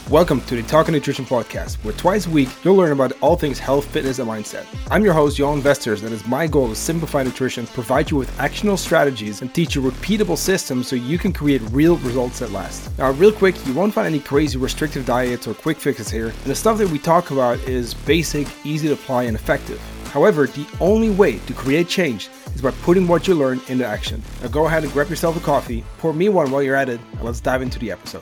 Welcome to the Talking Nutrition Podcast, where twice a week you'll learn about all things health, fitness, and mindset. I'm your host, Johan Vesters, and it's my goal to simplify nutrition, provide you with actionable strategies, and teach you repeatable systems so you can create real results that last. Now, real quick, you won't find any crazy restrictive diets or quick fixes here, and the stuff that we talk about is basic, easy to apply, and effective. However, the only way to create change is by putting what you learn into action. Now go ahead and grab yourself a coffee, pour me one while you're at it, and let's dive into the episode.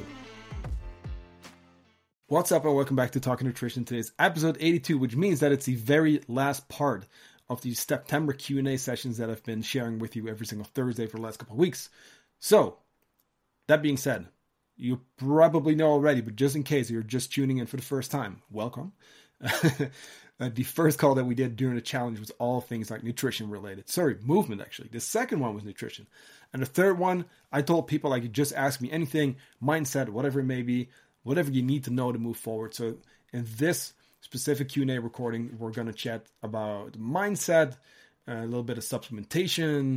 What's up and welcome back to Talking Nutrition. Today's episode 82, which means that it's the very last part of the September Q&A sessions that I've been sharing with you every single Thursday for the last couple of weeks. So, that being said, you probably know already, but just in case you're just tuning in for the first time, welcome. The first call that we did during the challenge was all things like nutrition related. Sorry, movement actually. The second one was nutrition. And the third one, I told people like, just ask me anything, mindset, whatever it may be, whatever you need to know to move forward. So in this specific Q&A recording, we're going to chat about mindset, a little bit of supplementation,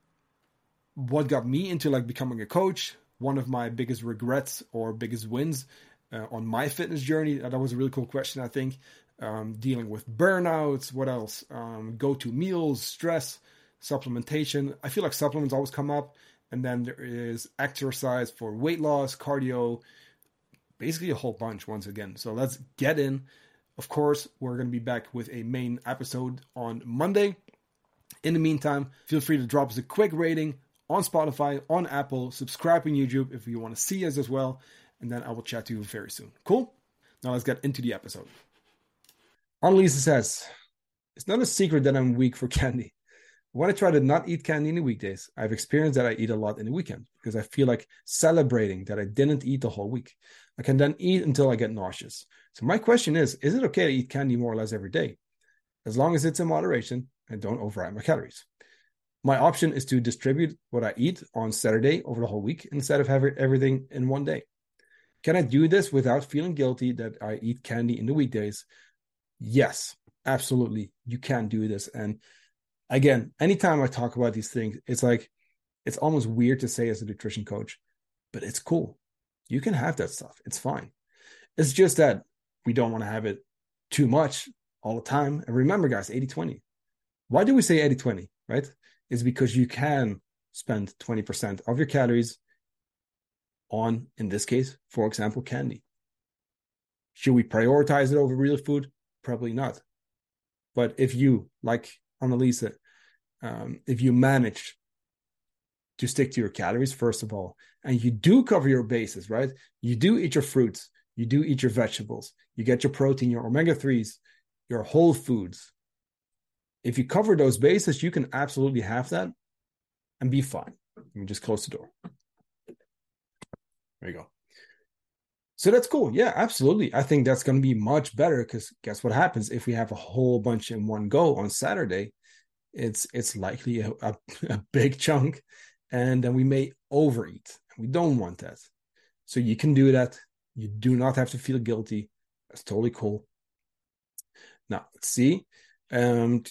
what got me into like becoming a coach, one of my biggest regrets or biggest wins on my fitness journey. That was a really cool question, I think. Dealing with burnouts, what else? Go-to meals, stress, supplementation. I feel like supplements always come up. And then there is exercise for weight loss, cardio, basically a whole bunch once again. So let's get in. Of course, we're going to be back with a main episode on Monday. In the meantime, feel free to drop us a quick rating on Spotify, on Apple, subscribe on YouTube if you want to see us as well. And then I will chat to you very soon. Cool? Now let's get into the episode. Annalisa says, it's not a secret that I'm weak for candy. When I try to not eat candy in the weekdays, I've experienced that I eat a lot in the weekend because I feel like celebrating that I didn't eat the whole week. I can then eat until I get nauseous. So my question is it okay to eat candy more or less every day? As long as it's in moderation and don't override my calories. My option is to distribute what I eat on Saturday over the whole week instead of having everything in one day. Can I do this without feeling guilty that I eat candy in the weekdays? Yes, absolutely. You can do this. And again, anytime I talk about these things, it's like, it's almost weird to say as a nutrition coach, but it's cool. You can have that stuff. It's fine. It's just that we don't want to have it too much all the time. And remember, guys, 80-20. Why do we say 80-20, right? It's because you can spend 20% of your calories on, in this case, for example, candy. Should we prioritize it over real food? Probably not. But if you, like Annalisa, if you manage to stick to your calories, first of all, and you do cover your bases, right? You do eat your fruits, you do eat your vegetables, you get your protein, your omega-3s, your whole foods. If you cover those bases, you can absolutely have that and be fine. Let me just close the door. There you go. So that's cool. Yeah, absolutely. I think that's going to be much better because guess what happens if we have a whole bunch in one go on Saturday? It's likely a big chunk, and then we may overeat. We don't want that. So you can do that. You do not have to feel guilty. That's totally cool. Now, let's see. Can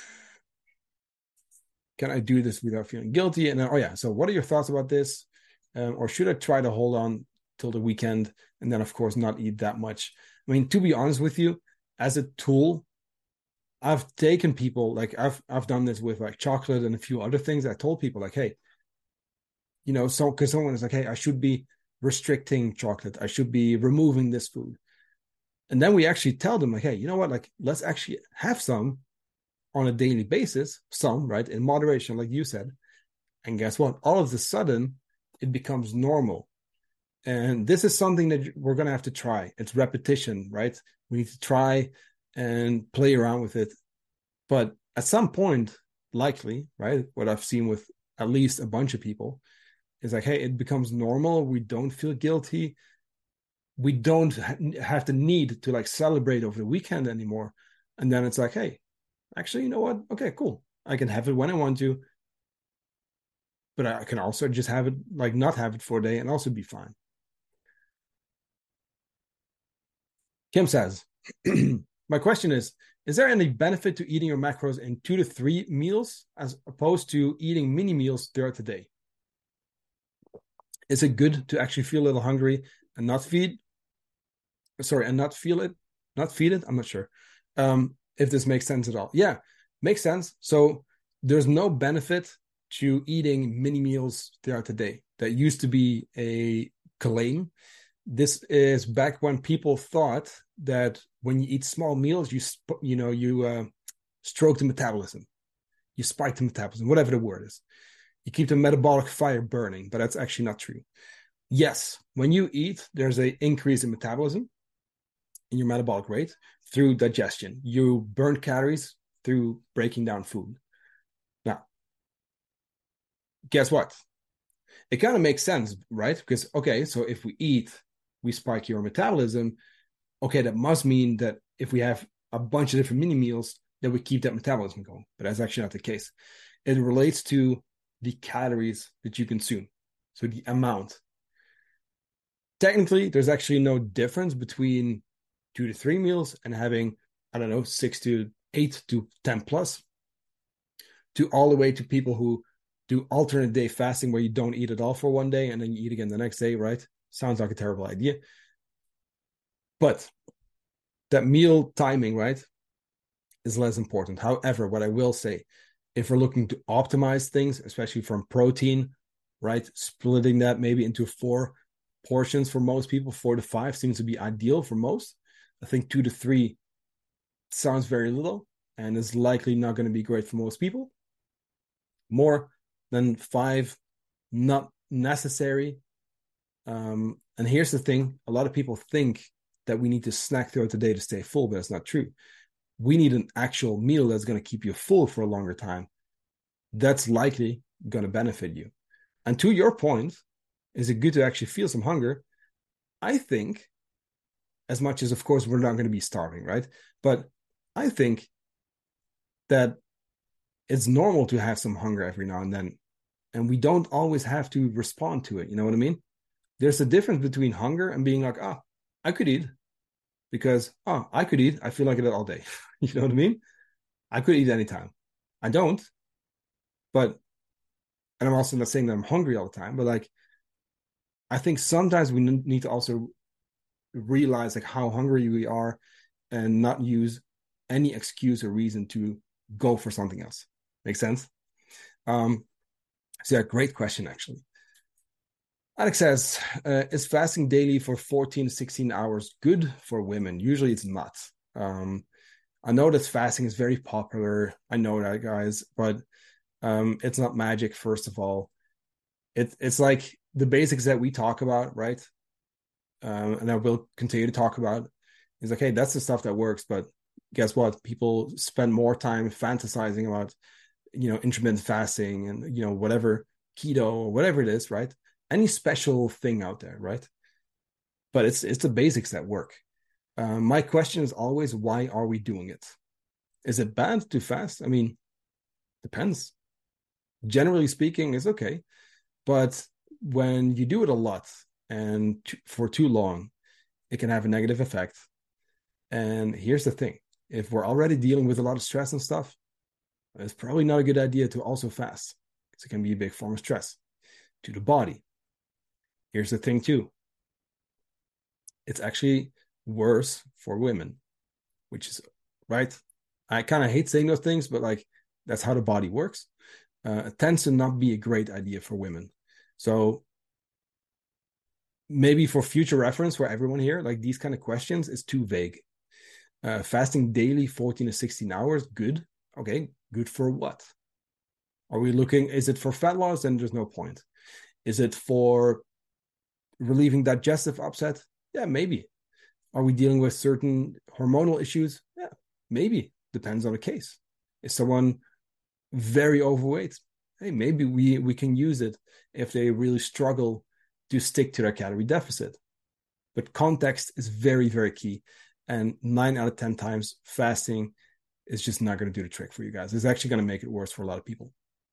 I do this without feeling guilty? And then, so what are your thoughts about this? Or should I try to hold on till the weekend and then, of course, not eat that much? I mean, to be honest with you, as a tool, I've taken people, like I've done this with like chocolate and a few other things. I told people like, hey, so because someone is like, hey, I should be restricting chocolate. I should be removing this food. And then we actually tell them like, hey, you know what? Like, let's actually have some on a daily basis, some, right? In moderation, like you said. And guess what? All of a sudden, it becomes normal. And this is something that we're going to have to try. It's repetition, right? We need to try and play around with it. But at some point, likely, right? What I've seen with at least a bunch of people is like, hey, it becomes normal. We don't feel guilty. We don't have the need to like celebrate over the weekend anymore. And then it's like, hey, actually, you know what? Okay, cool. I can have it when I want to. But I can also just have it, like not have it for a day and also be fine. Kim says, my question is there any benefit to eating your macros in 2 to 3 meals as opposed to eating mini meals throughout the day? Is it good to actually feel a little hungry and not feed? sorry, and not feel it, not feed it. I'm not sure if this makes sense at all. Yeah, makes sense. So there's no benefit to eating mini meals throughout the day. That used to be a claim. This is back when people thought that when you eat small meals, you stroke the metabolism, you spike the metabolism, whatever the word is. You keep the metabolic fire burning, but that's actually not true. Yes, when you eat, there's an increase in metabolism, in your metabolic rate through digestion. You burn calories through breaking down food. Now, guess what? It kind of makes sense, right? Because, okay, so if we eat, we spike your metabolism. Okay, that must mean that if we have a bunch of different mini meals, that we keep that metabolism going. But that's actually not the case. It relates to the calories that you consume. So the amount. Technically, there's actually no difference between 2 to 3 meals and having, I don't know, 6 to 8 to 10 plus, to all the way to people who do alternate day fasting where you don't eat at all for one day and then you eat again the next day, right? Sounds like a terrible idea. But that meal timing, right, is less important. However, what I will say, if we're looking to optimize things, especially from protein, right, splitting that maybe into 4 portions for most people, 4 to 5 seems to be ideal for most. I think 2 to 3 sounds very little and is likely not going to be great for most people. More than 5, not necessary. And here's the thing: a lot of people think that we need to snack throughout the day to stay full, but that's not true. We need an actual meal that's going to keep you full for a longer time. That's likely going to benefit you. And to your point, is it good to actually feel some hunger? I think, as much as, of course, we're not going to be starving, right? But I think that it's normal to have some hunger every now and then. And we don't always have to respond to it. You know what I mean? There's a difference between hunger and being like, oh, I could eat because, oh, I could eat. I feel like it all day. You know what I mean? I could eat anytime. I don't. But, and I'm also not saying that I'm hungry all the time, but like, I think sometimes we need to also realize like how hungry we are and not use any excuse or reason to go for something else. Make sense? So yeah, great question, actually. Alex says, is fasting daily for 14 to 16 hours good for women? Usually it's not. I know that fasting is very popular. I know that, guys, but it's not magic, first of all. It's like the basics that we talk about, right? And I will continue to talk about is like, hey, that's the stuff that works. But guess what? People spend more time fantasizing about, intermittent fasting and, whatever, keto or whatever it is, right? Any special thing out there, right? But it's the basics that work. My question is always, why are we doing it? Is it bad to fast? I mean, depends. Generally speaking, it's okay. But when you do it a lot and for too long, it can have a negative effect. And here's the thing: if we're already dealing with a lot of stress and stuff, it's probably not a good idea to also fast, because it can be a big form of stress to the body. Here's the thing too: it's actually worse for women, which is right. I kind of hate saying those things, but like that's how the body works. It tends to not be a great idea for women. So maybe for future reference for everyone here, like these kind of questions is too vague. Fasting daily 14 to 16 hours, good. Okay, good for what? Are we looking, is it for fat loss? Then there's no point. Is it for relieving digestive upset? Yeah, maybe. Are we dealing with certain hormonal issues? Yeah, maybe. Depends on the case. Is someone very overweight? Hey, maybe we can use it if they really struggle to stick to their calorie deficit. But context is very, very key. And 9 out of 10 times, fasting is just not going to do the trick for you guys. It's actually going to make it worse for a lot of people.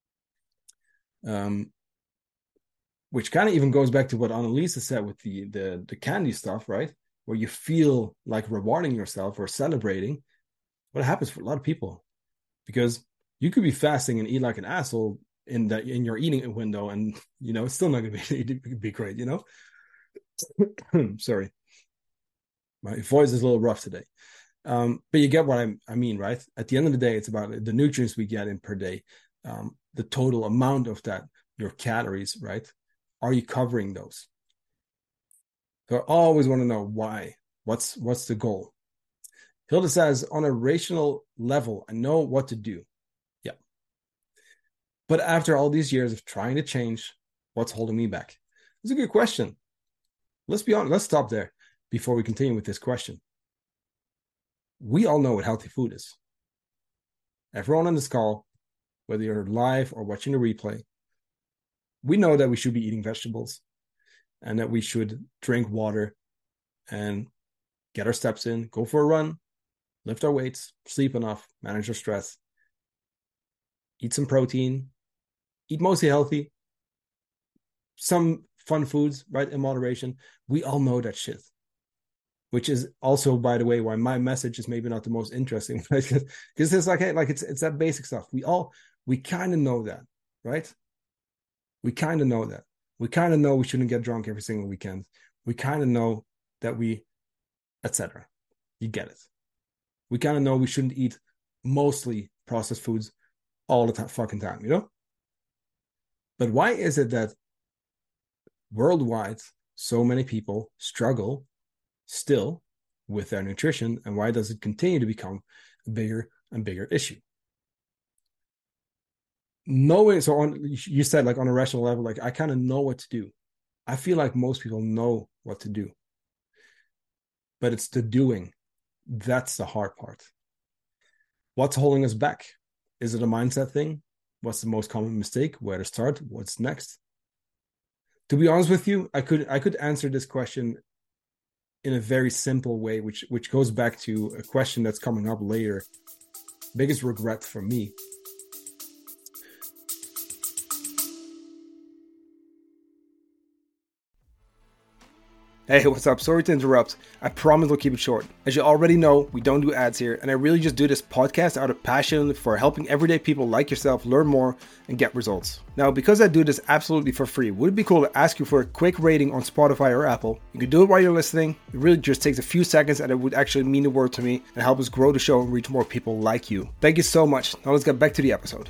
Which kind of even goes back to what Annalisa said with the candy stuff, right? Where you feel like rewarding yourself or celebrating. What happens for a lot of people? Because you could be fasting and eat like an asshole in your eating window, and it's still not going to be great. Sorry. My voice is a little rough today. But you get what I mean, right? At the end of the day, it's about the nutrients we get in per day, the total amount of that, your calories, right? Are you covering those? So I always want to know why. What's the goal? Hilda says, on a rational level, I know what to do. Yeah. But after all these years of trying to change, what's holding me back? It's a good question. Let's be honest. Let's stop there before we continue with this question. We all know what healthy food is. Everyone on this call, whether you're live or watching the replay, we know that we should be eating vegetables and that we should drink water and get our steps in, go for a run, lift our weights, sleep enough, manage our stress, eat some protein, eat mostly healthy, some fun foods, right, in moderation. We all know that shit. Which is also, by the way, why my message is maybe not the most interesting, right? Because it's like, hey, like it's that basic stuff. We kind of know that, right? We kind of know that. We kind of know we shouldn't get drunk every single weekend. We kind of know that etc. You get it. We kind of know we shouldn't eat mostly processed foods all the fucking time, you know? But why is it that worldwide so many people struggle still with their nutrition, and why does it continue to become a bigger and bigger issue? Knowing, so on, you said like on a rational level, like I kind of know what to do. I feel like most people know what to do, but it's the doing that's the hard part. What's holding us back? Is it a mindset thing? What's the most common mistake? Where to start? What's next? To be honest with you, I could answer this question in a very simple way, which goes back to a question that's coming up later. Biggest regret for me. Hey, what's up? Sorry to interrupt. I promise we'll keep it short. As you already know, we don't do ads here, and I really just do this podcast out of passion for helping everyday people like yourself learn more and get results. Now, because I do this absolutely for free, would it be cool to ask you for a quick rating on Spotify or Apple? You can do it while you're listening. It really just takes a few seconds, and it would actually mean the world to me and help us grow the show and reach more people like you. Thank you so much. Now let's get back to the episode.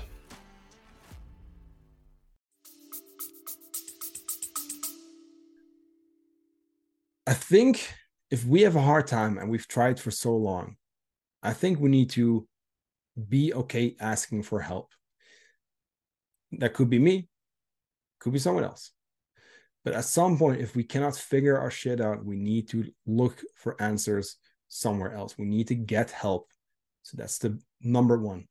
I think if we have a hard time and we've tried for so long, I think we need to be okay asking for help. That could be me, could be someone else. But at some point, if we cannot figure our shit out, we need to look for answers somewhere else. We need to get help. So that's the number one.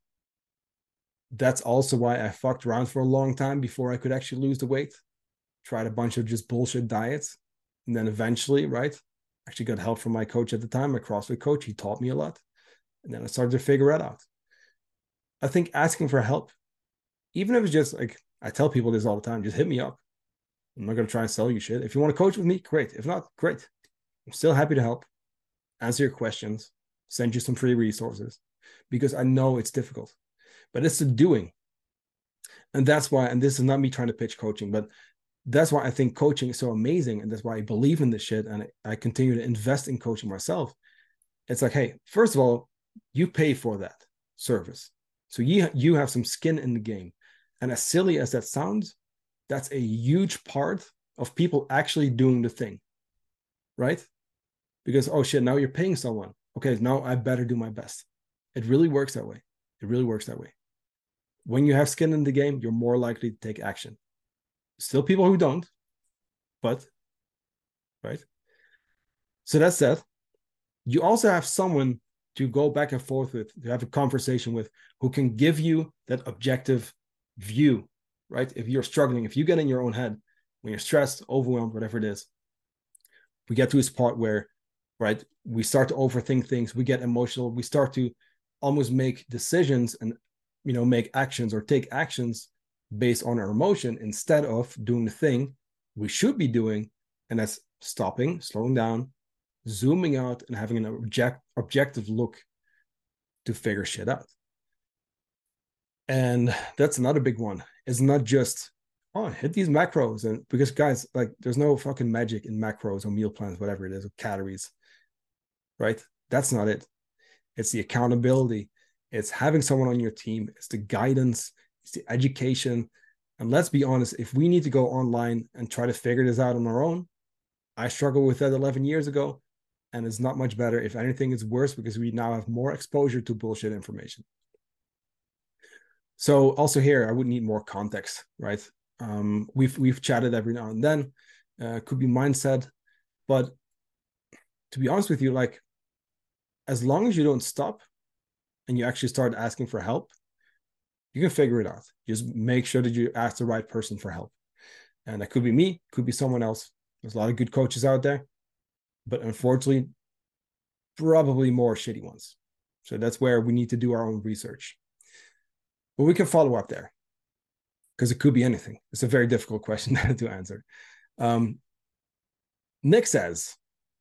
That's also why I fucked around for a long time before I could actually lose the weight. Tried a bunch of just bullshit diets. And then eventually, right, actually got help from my coach at the time, my CrossFit coach. He taught me a lot. And then I started to figure it out. I think asking for help, even if it's just like, I tell people this all the time, just hit me up. I'm not going to try and sell you shit. If you want to coach with me, great. If not, great. I'm still happy to help, answer your questions, send you some free resources, because I know it's difficult. But it's the doing. And that's why, and this is not me trying to pitch coaching, but that's why I think coaching is so amazing. And that's why I believe in this shit. And I continue to invest in coaching myself. It's like, hey, first of all, you pay for that service. So you have some skin in the game. And as silly as that sounds, that's a huge part of people actually doing the thing, right? Because, oh shit, now you're paying someone. Okay, now I better do my best. It really works that way. It really works that way. When you have skin in the game, you're more likely to take action. Still people who don't, but, right? So that's that. You also have someone to go back and forth with, to have a conversation with, who can give you that objective view, right? If you're struggling, if you get in your own head, when you're stressed, overwhelmed, whatever it is, we get to this part where, right, we start to overthink things, we get emotional, we start to almost make decisions and, make actions or take actions based on our emotion instead of doing the thing we should be doing, and that's stopping, slowing down, zooming out, and having an objective look to figure shit out. And that's another big one. It's not just, hit these macros, and because guys, like, there's no fucking magic in macros or meal plans, whatever it is, or calories. right? That's not it. It's the accountability. It's having someone on your team. It's the guidance. It's the education. And let's be honest, if we need to go online and try to figure this out on our own, I struggled with that 11 years ago, and it's not much better. If anything, it's worse because we now have more exposure to bullshit information. So also here, I would need more context, right? We've chatted every now and then. Could be mindset, but to be honest with you, like as long as you don't stop and you actually start asking for help, you can figure it out. Just make sure that you ask the right person for help. And that could be me, could be someone else. There's a lot of good coaches out there, but unfortunately, probably more shitty ones. So that's where we need to do our own research. But we can follow up there because it could be anything. It's a very difficult question to answer. Nick says,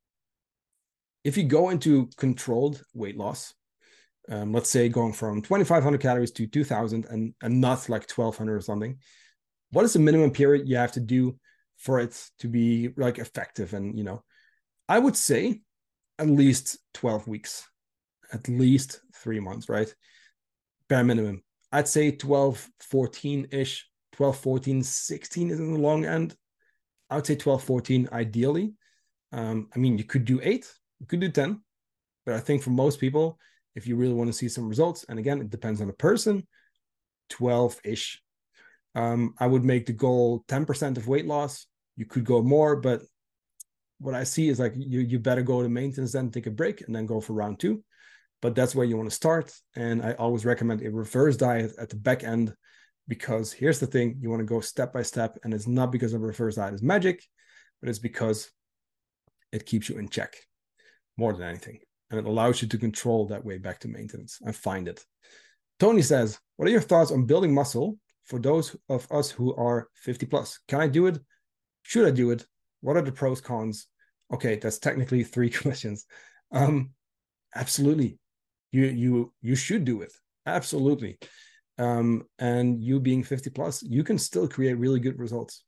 if you go into controlled weight loss, let's say going from 2,500 calories to 2,000 and not like 1,200 or something, what is the minimum period you have to do for it to be like effective? And, you know, I would say at least 12 weeks, at least 3 months, right? Bare minimum. I'd say 12, 14-ish, 12, 14, 16 is in the long end. I would say 12, 14 ideally. I mean, you could do 8, you could do 10, but I think for most people, if you really want to see some results, and again, it depends on the person, 12-ish. I would make the goal 10% of weight loss. You could go more, but what I see is like you better go to maintenance, then take a break, and then go for round 2. But that's where you want to start. And I always recommend a reverse diet at the back end, because here's the thing, you want to go step by step. And it's not because a reverse diet is magic, but it's because it keeps you in check more than anything. And it allows you to control that way back to maintenance and find it. Tony says, what are your thoughts on building muscle for those of us who are 50 plus? Can I do it? Should I do it? What are the pros, cons? Okay, that's technically 3 questions. Absolutely. You should do it. Absolutely. And you being 50 plus, you can still create really good results.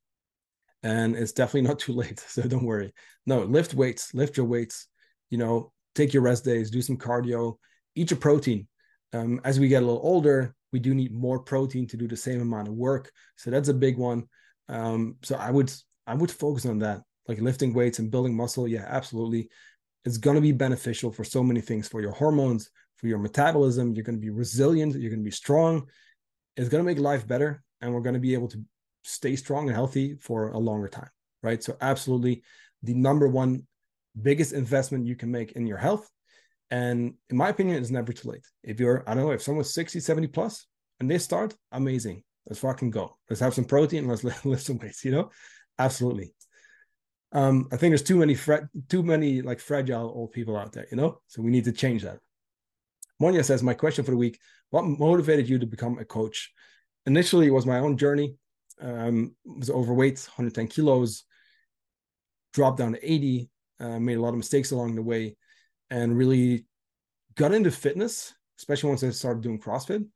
And it's definitely not too late. So don't worry. No, lift weights, lift your weights, you know, take your rest days, do some cardio, eat your protein. As we get a little older, we do need more protein to do the same amount of work. So that's a big one. So I would focus on that, like lifting weights and building muscle. Yeah, absolutely. It's going to be beneficial for so many things, for your hormones, for your metabolism. You're going to be resilient. You're going to be strong. It's going to make life better. And we're going to be able to stay strong and healthy for a longer time, right? So absolutely the number one biggest investment you can make in your health. And in my opinion, it's never too late. If you're, I don't know, if someone's 60, 70 plus and they start, amazing. Let's fucking go. Let's have some protein. Let's lift some weights, you know? Absolutely. I think there's too many like fragile old people out there, you know? So we need to change that. Monia says, my question for the week, what motivated you to become a coach? Initially, it was my own journey. Was overweight, 110 kilos, dropped down to 80, made a lot of mistakes along the way, and really got into fitness, especially once I started doing CrossFit.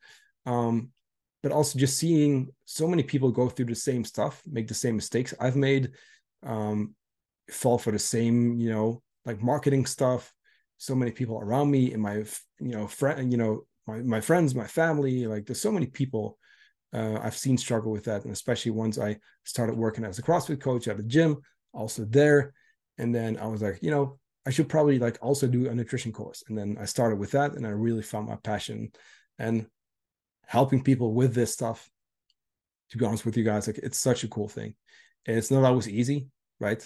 But also just seeing so many people go through the same stuff, make the same mistakes I've made, fall for the same, you know, like marketing stuff. So many people around me in my, my friends, my family, like there's so many people I've seen struggle with that. And especially once I started working as a CrossFit coach at a gym, also there. And then I was like, you know, I should probably like also do a nutrition course. And then I started with that and I really found my passion and helping people with this stuff. To be honest with you guys, like it's such a cool thing. And it's not always easy, right?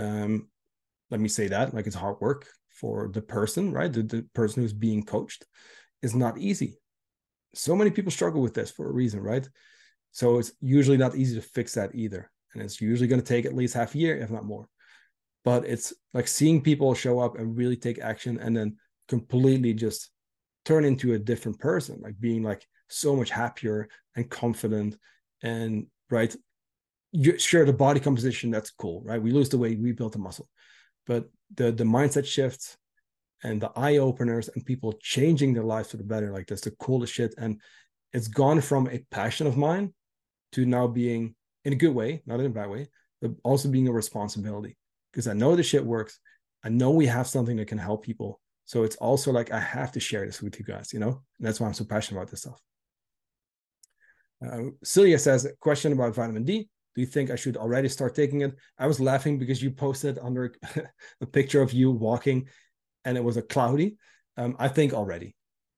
Let me say that, like it's hard work for the person, right? The person who's being coached is not easy. So many people struggle with this for a reason, right? So it's usually not easy to fix that either. And it's usually going to take at least half a year, if not more. But it's like seeing people show up and really take action and then completely just turn into a different person, like being like so much happier and confident and right. Sure, the body composition, that's cool, right? We lose the weight, we build the muscle. But the mindset shifts and the eye openers and people changing their lives for the better, like that's the coolest shit. And it's gone from a passion of mine to now being, in a good way, not in a bad way, but also being a responsibility, because I know the shit works I know we have something that can help people. So it's also like, I have to share this with you guys, you know? And that's why I'm so passionate about this stuff. Celia says, a question about vitamin D. Do you think I should already start taking it? I was laughing because you posted under a picture of you walking and it was a cloudy. I think already.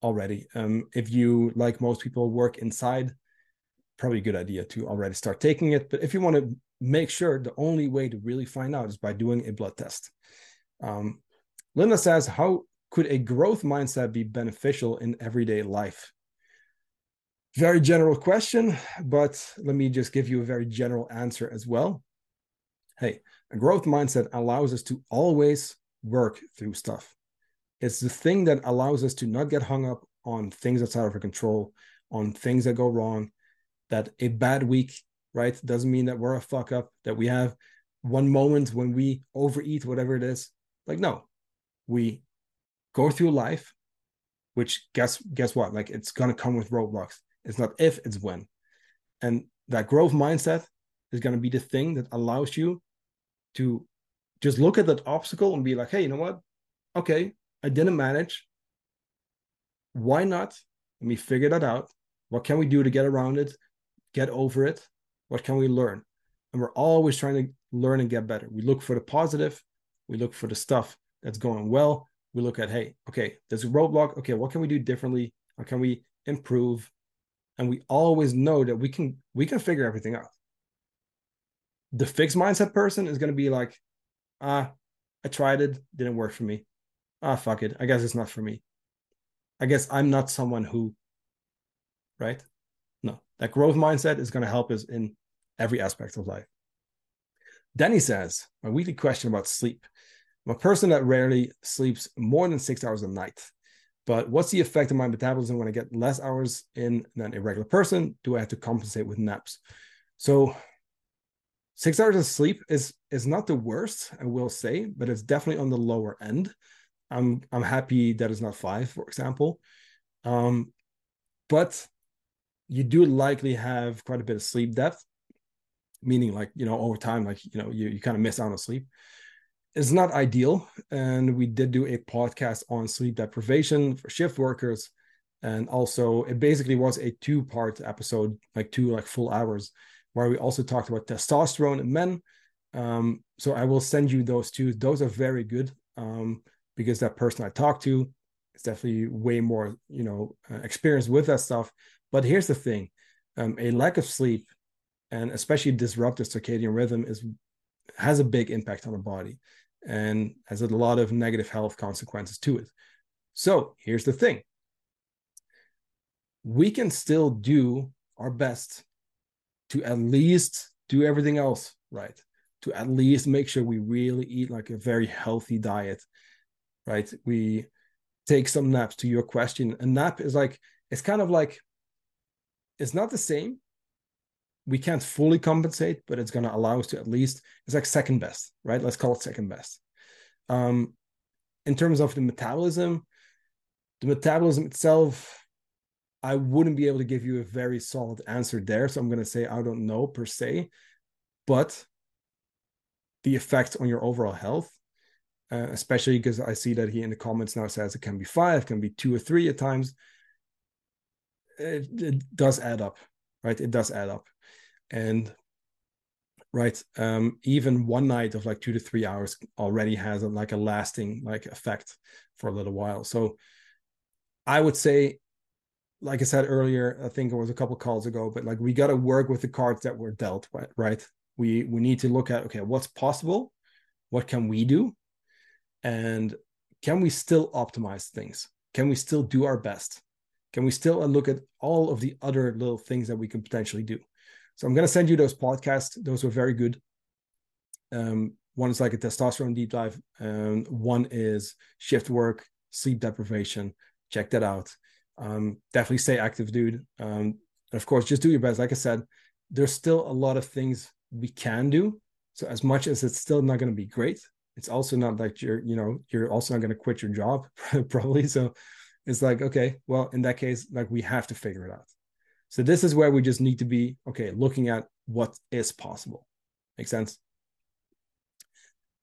If you, like most people, work inside, probably a good idea to already start taking it. But if you want to make sure, the only way to really find out is by doing a blood test. Linda says, how could a growth mindset be beneficial in everyday life? Very general question, but let me just give you a very general answer as well. Hey, a growth mindset allows us to always work through stuff. It's the thing that allows us to not get hung up on things outside of our control, on things that go wrong, that a bad week, right, doesn't mean that we're a fuck up, that we have one moment when we overeat, whatever it is. Like, no, we go through life, which guess what? Like, it's going to come with roadblocks. It's not if, it's when. And that growth mindset is going to be the thing that allows you to just look at that obstacle and be like, hey, you know what? Okay, I didn't manage. Why not? Let me figure that out. What can we do to get around it, get over it? What can we learn? And we're always trying to learn and get better. We look for the positive. We look for the stuff that's going well. We look at, hey, okay, there's a roadblock. Okay, what can we do differently? How can we improve? And we always know that we can figure everything out. The fixed mindset person is going to be like, I tried it, didn't work for me. Fuck it. I guess it's not for me. I guess I'm not someone who, right? No, that growth mindset is going to help us in every aspect of life. Danny says, my weekly question about sleep. I'm a person that rarely sleeps more than 6 hours a night. But what's the effect on my metabolism when I get less hours in than a regular person? Do I have to compensate with naps? So 6 hours of sleep is not the worst, I will say, but it's definitely on the lower end. I'm happy that it's not 5, for example. But you do likely have quite a bit of sleep depth, meaning like, you know, over time, like, you know, you kind of miss out on sleep. It's not ideal. And we did do a podcast on sleep deprivation for shift workers. And also it basically was a 2-part episode, like 2 like full hours, where we also talked about testosterone in men. So I will send you those 2. Those are very good, because that person I talked to is definitely way more, you know, experienced with that stuff. But here's the thing, a lack of sleep, and especially disrupted circadian rhythm, has a big impact on the body and has a lot of negative health consequences to it. So here's the thing. We can still do our best to at least do everything else right, to at least make sure we really eat like a very healthy diet, right? We take some naps. To your question, a nap is like, it's kind of like, it's not the same. We can't fully compensate, but it's going to allow us to at least, it's like second best, right? Let's call it second best. In terms of the metabolism itself, I wouldn't be able to give you a very solid answer there. So I'm going to say, I don't know per se, but the effect on your overall health, especially because I see that he in the comments now says it can be 5, can be 2 or 3 at times. It does add up, right? It does add up. And right, even one night of like 2 to 3 hours already has like a lasting like effect for a little while. So I would say, like I said earlier, I think it was a couple calls ago, but like we got to work with the cards that were dealt, right? We need to look at, okay, what's possible, what can we do, and can we still optimize things? Can we still do our best? Can we still look at all of the other little things that we can potentially do? So I'm going to send you those podcasts. Those were very good. One is like a testosterone deep dive. One is shift work, sleep deprivation. Check that out. Definitely stay active, dude. And of course, just do your best. Like I said, there's still a lot of things we can do. So as much as it's still not going to be great, it's also not like you're also not going to quit your job probably. So it's like, okay, well, in that case, like we have to figure it out. So this is where we just need to be, okay, looking at what is possible. Make sense?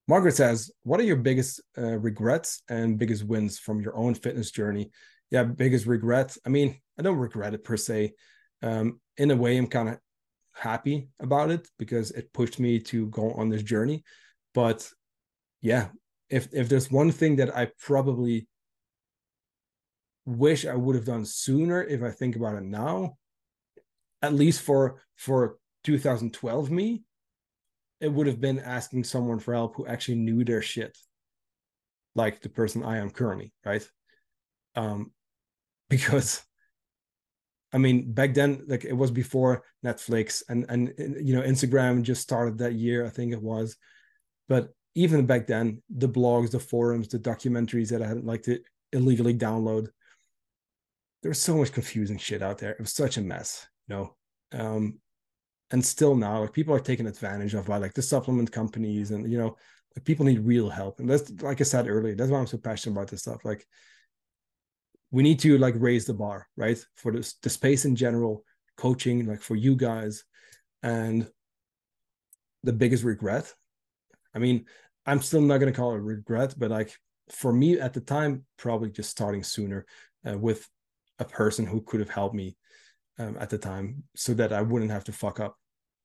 Margaret says, what are your biggest regrets and biggest wins from your own fitness journey? Yeah, biggest regret. I mean, I don't regret it per se. In a way, I'm kind of happy about it because it pushed me to go on this journey. But yeah, if there's one thing that I probably wish I would have done sooner, if I think about it now, at least for 2012 me, it would have been asking someone for help who actually knew their shit, like the person I am currently, right? Um, because I mean, back then, like it was before Netflix and Instagram just started that year, I think it was. But even back then, the blogs, the forums, the documentaries that I had like to illegally download, there was so much confusing shit out there. It was such a mess, you know. And still now, like people are taken advantage of by like the supplement companies, and like people need real help. And that's like I said earlier, that's why I'm so passionate about this stuff. Like we need to like raise the bar, right? For the space in general, coaching, like for you guys. And the biggest regret, I mean, I'm still not going to call it a regret, but like for me at the time, probably just starting sooner with a person who could have helped me at the time so that I wouldn't have to fuck up.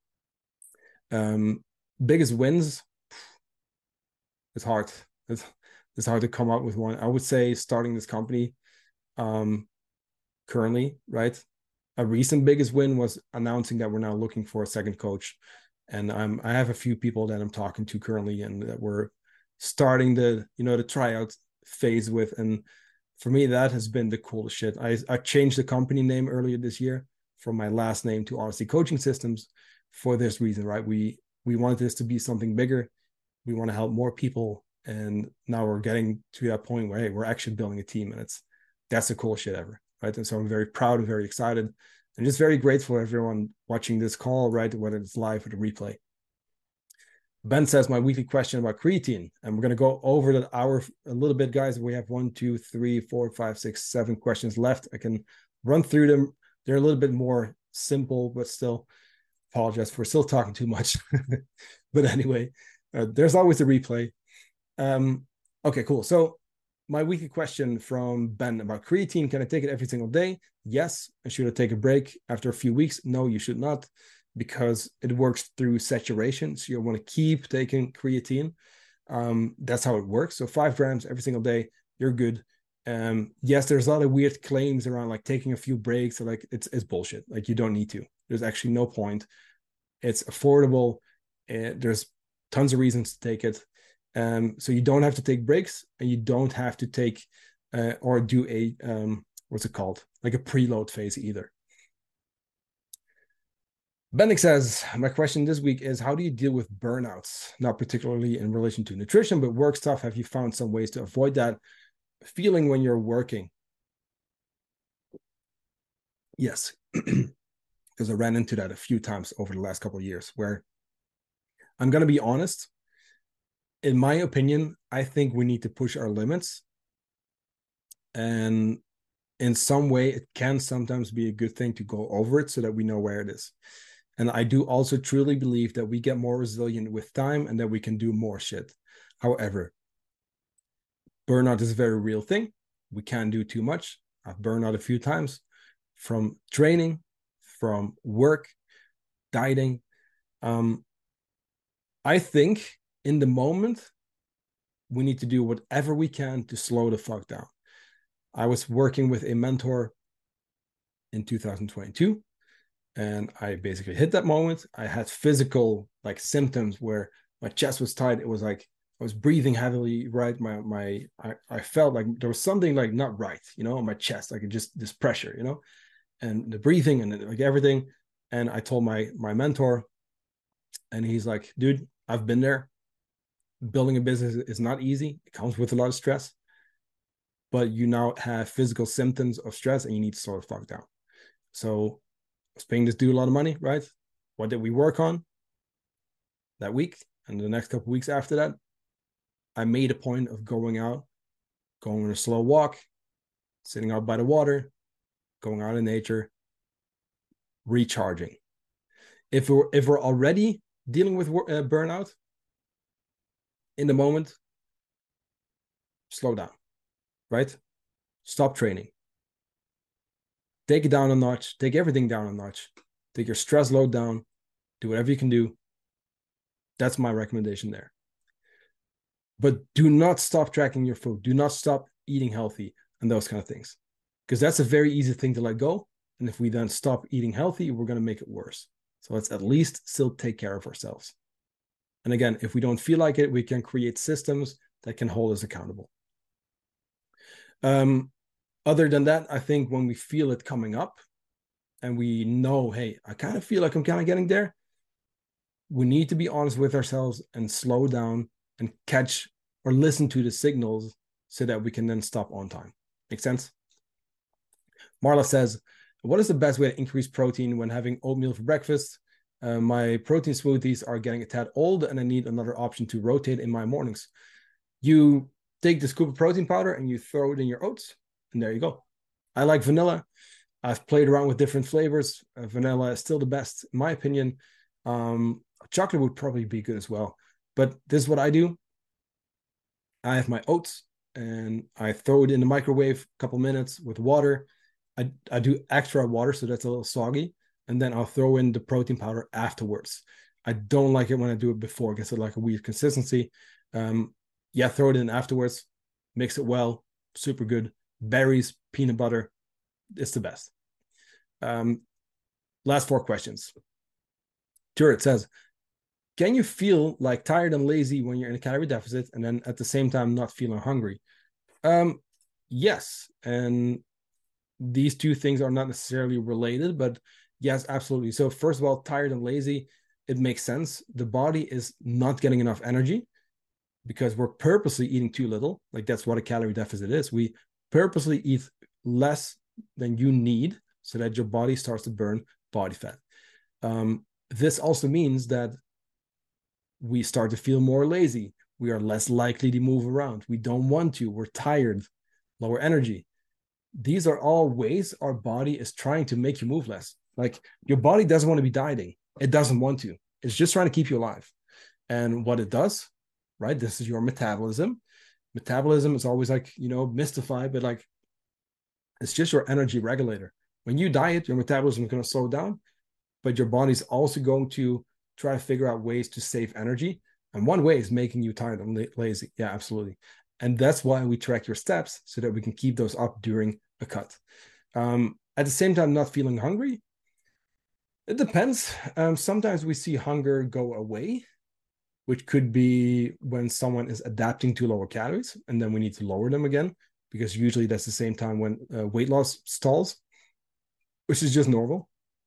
Um, Biggest wins, it's hard. It's, it's hard to come up with one. I would say starting this company um, currently, right? A recent biggest win was announcing that we're now looking for a second coach. And I have a few people that I'm talking to currently and that we're starting the tryout phase with. And for me, that has been the coolest shit. I changed the company name earlier this year from my last name to Odyssey Coaching Systems for this reason, right? We wanted this to be something bigger. We want to help more people. And now we're getting to that point where, hey, we're actually building a team, and that's the coolest shit ever, right? And so I'm very proud and very excited and just very grateful for everyone watching this call, right? Whether it's live or the replay. Ben says my weekly question about creatine, and we're going to go over the hour a little bit, guys. We have 1, 2, 3, 4, 5, 6, 7 questions left. I can run through them. They're a little bit more simple, but still apologize for still talking too much. But anyway, there's always a replay. Okay, cool. So my weekly question from Ben about creatine: can I take it every single day? Yes. And should I take a break after a few weeks? No, you should not, because it works through saturation. So you'll want to keep taking creatine. That's how it works. So 5 grams every single day, you're good. Yes, there's a lot of weird claims around like taking a few breaks. So like it's bullshit. Like you don't need to. There's actually no point. It's affordable. There's tons of reasons to take it. So you don't have to take breaks, and you don't have to take or do a what's it called, like a preload phase either. Bendick says, my question this week is, how do you deal with burnouts? Not particularly in relation to nutrition, but work stuff. Have you found some ways to avoid that feeling when you're working? Yes, because I ran into that a few times over the last couple of years where I'm going to be honest. In my opinion, I think we need to push our limits. And in some way, it can sometimes be a good thing to go over it so that we know where it is. And I do also truly believe that we get more resilient with time and that we can do more shit. However, burnout is a very real thing. We can't do too much. I've burned out a few times from training, from work, dieting. I think in the moment, we need to do whatever we can to slow the fuck down. I was working with a mentor in 2022, and I basically hit that moment. I had physical like symptoms where my chest was tight. It was like I was breathing heavily, right? I felt like there was something like not right, on my chest, like just this pressure, and the breathing and like everything. And I told my mentor, and he's like, dude, I've been there. Building a business is not easy. It comes with a lot of stress, but you now have physical symptoms of stress and you need to sort of fuck down. So I was paying this dude a lot of money, right? What did we work on that week? And the next couple of weeks after that, I made a point of going out, going on a slow walk, sitting out by the water, going out in nature, recharging. If we're already dealing with burnout, in the moment, slow down, right? Stop training. Take it down a notch. Take everything down a notch. Take your stress load down. Do whatever you can do. That's my recommendation there. But do not stop tracking your food. Do not stop eating healthy and those kind of things, because that's a very easy thing to let go. And if we then stop eating healthy, we're going to make it worse. So let's at least still take care of ourselves. And again, if we don't feel like it, we can create systems that can hold us accountable. Other than that, I think when we feel it coming up and we know, hey, I kind of feel like I'm kind of getting there, we need to be honest with ourselves and slow down and catch or listen to the signals so that we can then stop on time. Make sense? Marla says, what is the best way to increase protein when having oatmeal for breakfast? My protein smoothies are getting a tad old and I need another option to rotate in my mornings. You take the scoop of protein powder and you throw it in your oats, and there you go. I like vanilla. I've played around with different flavors. Vanilla is still the best, in my opinion. Chocolate would probably be good as well. But this is what I do. I have my oats and I throw it in the microwave a couple minutes with water. I do extra water, so that's a little soggy. And then I'll throw in the protein powder afterwards. I don't like it when I do it before. It gets like a weird consistency. Throw it in afterwards. Mix it well. Super good. Berries, peanut butter. It's the best. Last 4 questions. Turret says, can you feel like tired and lazy when you're in a calorie deficit and then at the same time not feeling hungry? Yes. And these two things are not necessarily related, but yes, absolutely. So first of all, tired and lazy, it makes sense. The body is not getting enough energy because we're purposely eating too little. Like that's what a calorie deficit is. We purposely eat less than you need so that your body starts to burn body fat. This also means that we start to feel more lazy. We are less likely to move around. We don't want to. We're tired, lower energy. These are all ways our body is trying to make you move less. Like your body doesn't want to be dieting. It doesn't want to. It's just trying to keep you alive. And what it does, right? This is your metabolism. Metabolism is always like, mystified, but like it's just your energy regulator. When you diet, your metabolism is going to slow down, but your body's also going to try to figure out ways to save energy. And one way is making you tired and lazy. Yeah, absolutely. And that's why we track your steps so that we can keep those up during a cut. At the same time, not feeling hungry. It depends. Sometimes we see hunger go away, which could be when someone is adapting to lower calories, and then we need to lower them again, because usually that's the same time when weight loss stalls, which is just normal.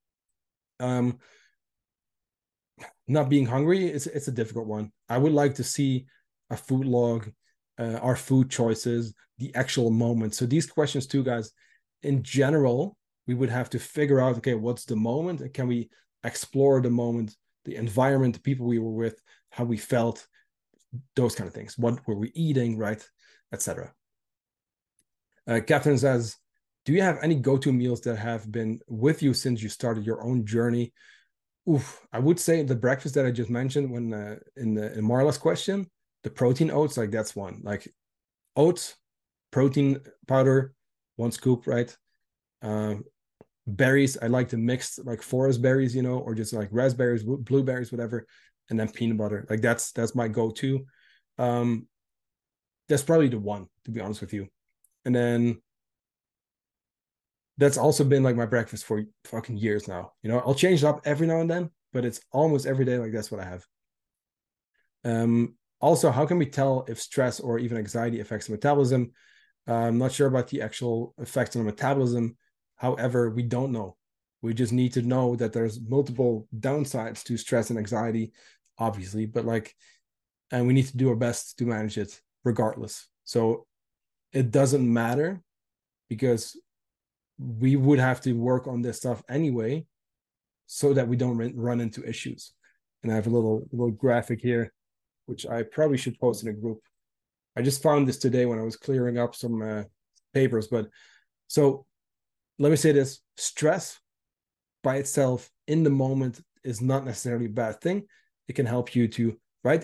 Not being hungry, it's a difficult one. I would like to see a food log, our food choices, the actual moment. So these questions too, guys, in general, we would have to figure out, okay, what's the moment? And can we explore the moment, the environment, the people we were with, how we felt, those kind of things. What were we eating, right? Etc. Catherine says, do you have any go-to meals that have been with you since you started your own journey? I would say the breakfast that I just mentioned when in Marla's question, the protein oats, like that's one. Like oats, protein powder, 1 scoop, right? Berries, I like the mixed like forest berries, or just like raspberries, blueberries, whatever, and then peanut butter. Like that's my go-to. That's probably the one, to be honest with you. And then that's also been like my breakfast for fucking years now. I'll change it up every now and then, but it's almost every day. Like that's what I have. Also, how can we tell if stress or even anxiety affects the metabolism? I'm not sure about the actual effects on the metabolism. However, we don't know. We just need to know that there's multiple downsides to stress and anxiety, obviously, and we need to do our best to manage it regardless. So it doesn't matter because we would have to work on this stuff anyway so that we don't run into issues. And I have a little graphic here, which I probably should post in a group. I just found this today when I was clearing up some papers. But so let me say this: stress by itself in the moment is not necessarily a bad thing. It can help you to, right? It's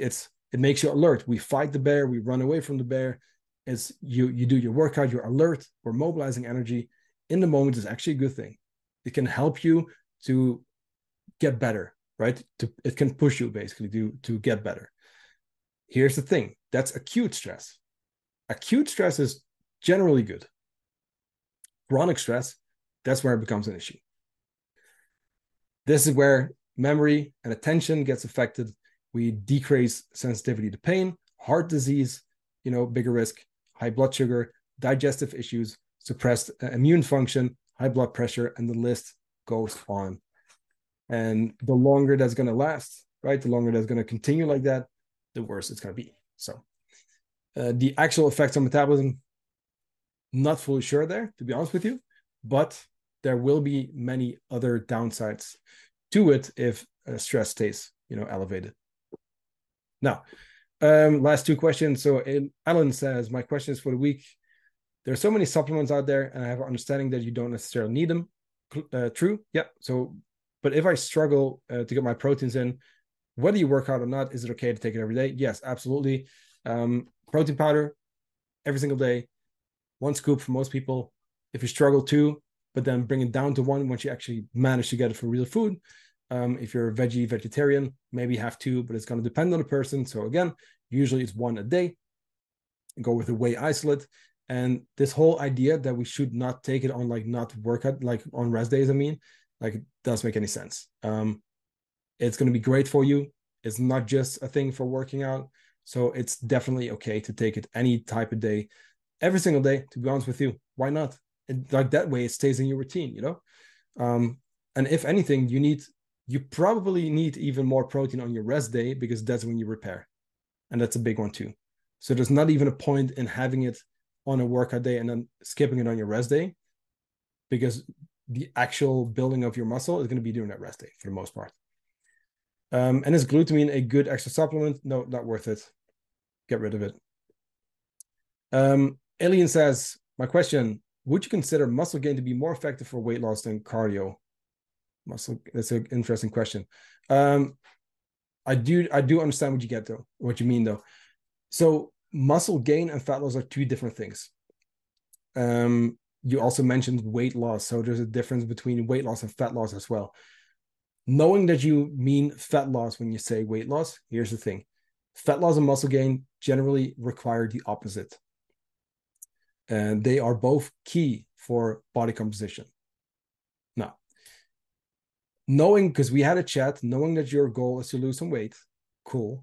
It makes you alert. We fight the bear, we run away from the bear. It's you do your workout, you're alert, we're mobilizing energy. In the moment is actually a good thing. It can help you to get better, right? It can push you basically to get better. Here's the thing, that's acute stress. Acute stress is generally good. Chronic stress, that's where it becomes an issue. This is where memory and attention gets affected. We decrease sensitivity to pain, heart disease, bigger risk, high blood sugar, digestive issues, suppressed immune function, high blood pressure, and the list goes on. And the longer that's going to last, right? The longer that's going to continue like that, the worse it's going to be. So the actual effects on metabolism, not fully sure there, to be honest with you, but there will be many other downsides to it if stress stays, elevated. Now, last two questions. So Alan says, my question is for the week. There are so many supplements out there, and I have an understanding that you don't necessarily need them. True. Yeah. So, but if I struggle to get my proteins in, whether you work out or not, is it okay to take it every day? Yes, absolutely. Protein powder every single day, 1 scoop for most people. If you struggle 2, but then bring it down to 1 once you actually manage to get it from real food. If you're a vegetarian, maybe have 2, but it's going to depend on the person. So again, usually it's 1 a day. Go with a whey isolate. And this whole idea that we should not take it on not workout, on rest days, it doesn't make any sense. It's going to be great for you. It's not just a thing for working out. So it's definitely okay to take it any type of day, every single day, to be honest with you. Why not? That way it stays in your routine, and if anything, you probably need even more protein on your rest day, because that's when you repair, and that's a big one too. So there's not even a point in having it on a workout day and then skipping it on your rest day, because the actual building of your muscle is going to be during that rest day for the most part. And is glutamine a good extra supplement? No, not worth it. Get rid of it. Alien says, my question, would you consider muscle gain to be more effective for weight loss than cardio? That's an interesting question. I do understand what you mean though. So muscle gain and fat loss are 2 different things. You also mentioned weight loss, so there's a difference between weight loss and fat loss as well. Knowing that you mean fat loss when you say weight loss, here's the thing. Fat loss and muscle gain generally require the opposite. And they are both key for body composition. Now, because we had a chat, knowing that your goal is to lose some weight, cool.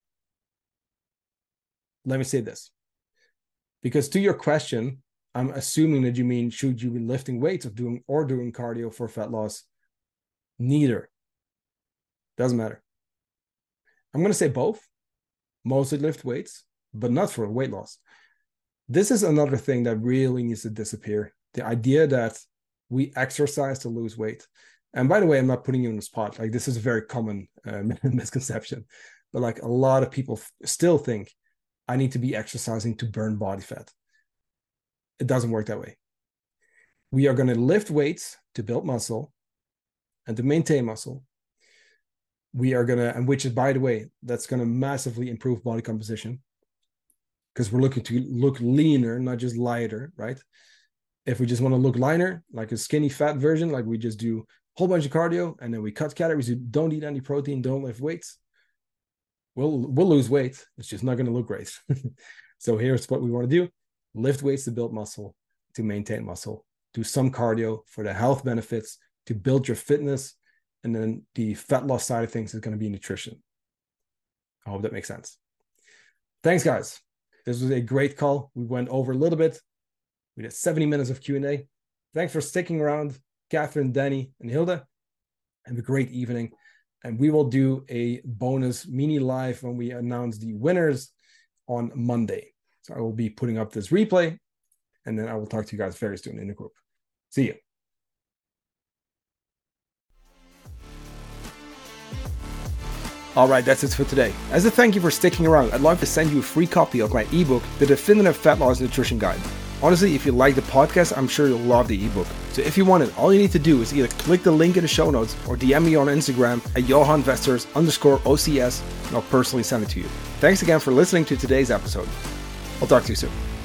Let me say this. Because to your question, I'm assuming that you mean, should you be lifting weights doing cardio for fat loss? Neither. Doesn't matter. I'm going to say both. Mostly lift weights, but not for weight loss. This is another thing that really needs to disappear. The idea that we exercise to lose weight. And by the way, I'm not putting you on the spot. This is a very common misconception. But a lot of people still think I need to be exercising to burn body fat. It doesn't work that way. We are going to lift weights to build muscle and to maintain muscle. We are going to, and which is, by the way, that's going to massively improve body composition, because we're looking to look leaner, not just lighter, right? If we just want to look leaner, like a skinny fat version, we just do a whole bunch of cardio and then we cut calories, we don't eat any protein, don't lift weights, we'll lose weight. It's just not going to look great. So here's what we want to do. Lift weights to build muscle, to maintain muscle, do some cardio for the health benefits, to build your fitness, and then the fat loss side of things is going to be nutrition. I hope that makes sense. Thanks, guys. This was a great call. We went over a little bit. We did 70 minutes of Q&A. Thanks for sticking around, Catherine, Danny, and Hilda. Have a great evening. And we will do a bonus mini live when we announce the winners on Monday. So I will be putting up this replay, and then I will talk to you guys very soon in the group. See you. All right, that's it for today. As a thank you for sticking around, I'd love to send you a free copy of my ebook, The Definitive Fat Loss Nutrition Guide. Honestly, if you like the podcast, I'm sure you'll love the ebook. So if you want it, all you need to do is either click the link in the show notes or DM me on Instagram at JohanVesters_OCS and I'll personally send it to you. Thanks again for listening to today's episode. I'll talk to you soon.